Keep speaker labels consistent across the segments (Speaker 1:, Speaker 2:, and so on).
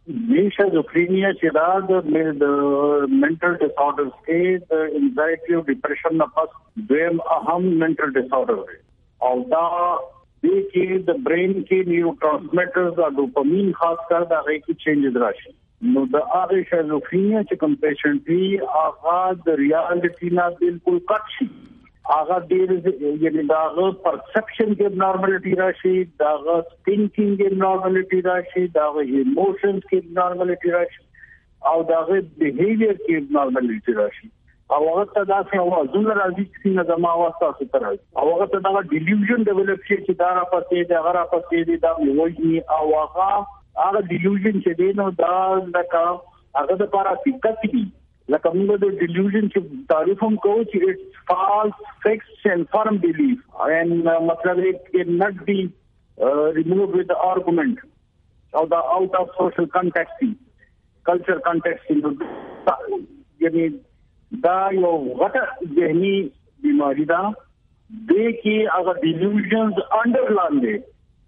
Speaker 1: شیزوفرینیا چې دا د mental disorders کې د anxiety او depression نه پس دویم اهم mental disorder دی او دا د کې د برین کې نیورو ټرانسمیټرز او ډوپامین خاص کر دا غي کې چینجز راشي نو د هغه شیزوفرینیا چې کوم پیشنټ دی هغه د ریالټی نه بالکل کټ شي هغه ډېر یعنی داغه پرسپشن کې نارمالټي راشي داغه تھینکینګ کې نارمالټي راشي داغه ایموشنز کې نارمالټي راشي او داغه بیهیویر کې نارمالټي راشي او هغه ته دا څه وځول راځي چې نه زما واسطه ستر او هغه ته دا ډیلیوژن ډیولپ شي چې دا را پسې دا غره پسې دا وایي او هغه ډیلیوژن چې دی نو دا لکه هغه د لپاره فکر دي لکه موږ د ډیلیوژن چې تعریف هم کوو چې it's false, fixed and firm belief and مطلب it cannot be removed with the argument or the out of social context, culture context یعنی دا یو غټه ذهني بیماری ده د کې هغه ډیلیوژنز انډرلاین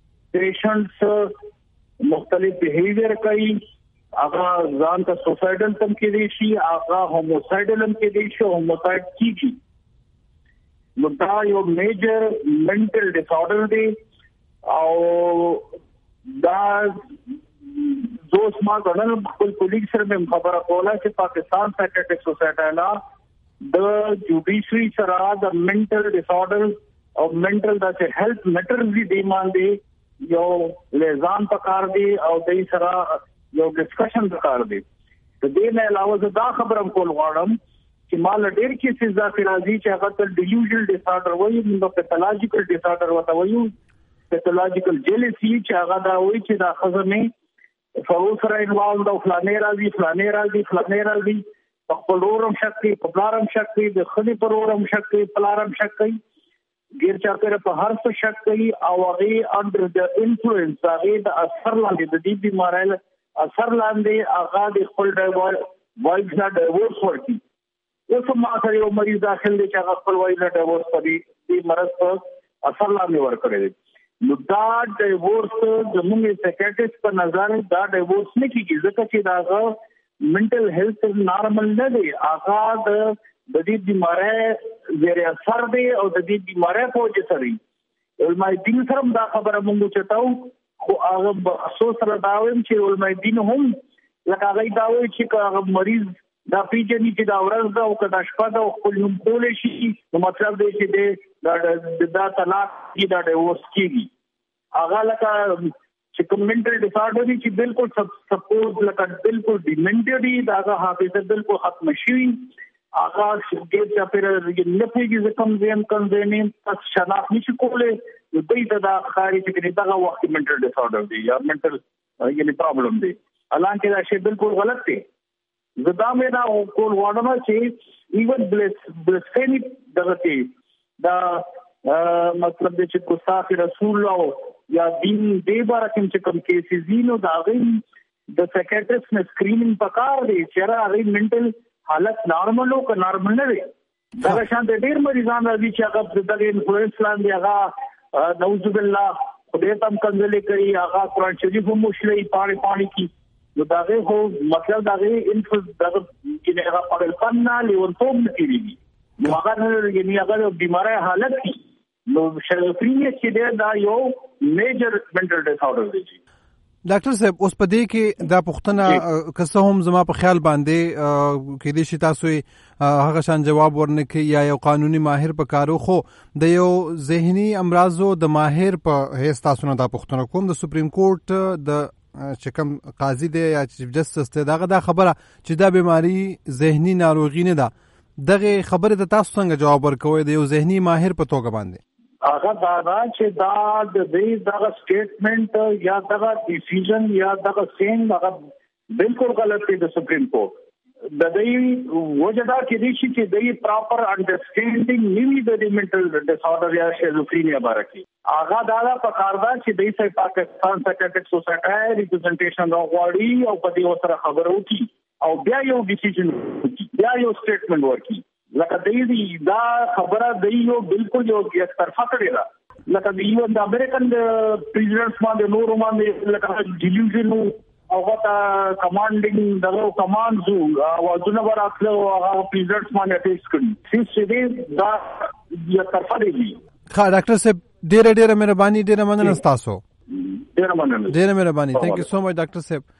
Speaker 1: پیشنټس مختلف بیهیویر کوي هغه ځان ته سوسایډل تم کې دي شي هغه هوموسایډل هم کې دي شي هوموسایډ کیږي نو دا یو میجر منټل ډیسارډر دی او دا دوست ما غنل خپل کولیګ سره مې خبره کوله چې پاکستان سایکیاټرک سوسایټي لا د جوډیشري سره د منټل ډیسارډر او منټل د هیلث میټرز دی ډیماند دی یو لزان پکار دی او دای سره یو ډسکشن وکړ دی د دې نه علاوه دا خبرم کول غواړم چې مال ډېر کیسز دا راځي چې هغه ته ډیلیوژن ډیسارډر وایي نو پیتالوژیکل ډیسارډر وته وایي پیتالوژیکل جیلسی چې هغه دا وایي چې دا خزمه فروسره انوالد او فلانه راځي په خپلورم شکل په پلارم شکل د خلی پرورم شکل پلارم شکل غیر چا پر په هر څه شکل او هغه انډر د انفلوئنس هغه د اثر لاندې د دې بیماری اثر لاندې هغه د خپل ډرایور وایز نه ډایورس ورکی اوس ما سره یو مریض داخل دی چې هغه خپل وایز نه ډایورس پدې د مرض په اثر لاندې ورکړي نو دا ډایورس زموږ سایکیاټریست په نظر دا ډایورس نه کیږي ځکه چې دا منټل هیلث نارمل نه دی هغه د دې بیماری زیر اثر دی او د دې بیماری په وجه سره علماء دین سره دا خبره مونږ چتاو خو هغه افسوس سره دا وایم چې علماء دین هم لکه هغه دا وایي چې هغه مریض دا پیژني چې دا ورځ دا او کدا شپه دا خپل نوم کول شي نو مطلب دی چې دا طلاق کی دا ډیورس کیږي هغه لکه چې کومنټل ډیسارډر دی چې بالکل سپوز لکه بالکل ډیمنټډ دی دا حافظه بالکل ختم شي هغه چې چې پر نه پیږي کوم زم کوم زمين تاسو شناخت نشي کولای نو دې دا خاري چې دا وخت منټل ډیسارډر دی یا منټل یعنی پرابلم دی حالانکه دا شی بالکل غلط دی زدا مې دا کول وړم چې ایون بلسفیمی دغه دا مطلب د چې ګستاخی رسول الله یا دین دې بار کوم کیسز دي نو دا غي د سایکیاټریست نه سکرینینګ پکار دی چې هغه منټل حالت نارمل او که نارمل نه وي دا شان د ډیر مریضان راځي چې هغه د انفلوئنس لاندې هغه نعوذ بالله خدای تم کنځلې کوي هغه قرآن شریف هم مشلې پانی کی نو دا هو مطلب دا انفل دا چې هغه په پنه لیونتوب نه کیږي نو هغه یعنی هغه بیماری حالت کی نو شیزوفرینیا چې دا یو میجر منټل ډیسارډر دی
Speaker 2: ډاکټر صاحب اوس په دې کې دا پوښتنه کسه هم زما په خیال باندې کې دې شي تاسو هغه شان جواب ورنکې یا یو قانوني ماهر په کارو خو د یو ذهني امراضو د ماهر په هیڅ تاسو نه دا پوښتنه کوم د سپریم کورټ د چې کوم قاضي دی یا چیف جسټس دی دا خبره چې دا بیماری ذهني ناروغي نه ده دغه خبره ته تاسو څنګه جواب ورکوئ د یو ذهني ماهر په توګه باندې
Speaker 1: هغه دا چې دا د دې دغه سټیټمنټ یا دغه ډیسیژن یا دغه سین هغه بالکل غلط دی د سپریم کورټ د دې وجدا کې دي چې د پراپر انډرسټینډینګ نیوی د منټل ډیسارډر یا شیزوفرینیا بارکی هغه دا پکار دا چې د پاکستان سایکیاټرک سوسایټي ریپرزنټیشن راغواړي او په دې سره خبرو کی او بیا یو ډیسیژن بیا یو سټیټمنټ ورکی لکه دې دا خبره دی یو بالکل یو یک طرفه کړی دا لکه د یو د امریکن پریزیډنټ باندې نور باندې لکه ډیلیوژن هغه ته کمانډینګ دغه کمانډز وازونه وراتلو هغه پریزنټس باندې ټیکس کړي چې دا یو طرفه دی.
Speaker 2: ډاکټر صاحب ډېره مهرباني، ډېره مننه تاسو.
Speaker 1: ډېره مهرباني.
Speaker 2: ثانک یو سو مچ ډاکټر صاحب.